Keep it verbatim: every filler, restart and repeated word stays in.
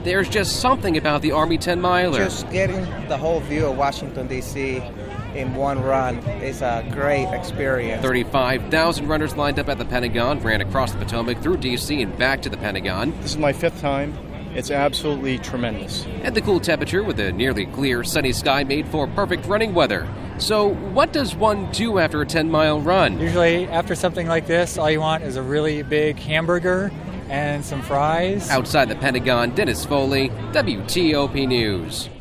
There's just something about the Army ten miler. Just getting the whole view of Washington, D C in one run is a great experience. thirty-five thousand runners lined up at the Pentagon, ran across the Potomac through D C and back to the Pentagon. This is my fifth time. It's absolutely tremendous. And the cool temperature with a nearly clear sunny sky made for perfect running weather. So what does one do after a ten-mile run? Usually after something like this, all you want is a really big hamburger and some fries. Outside the Pentagon, Dennis Foley, W T O P News.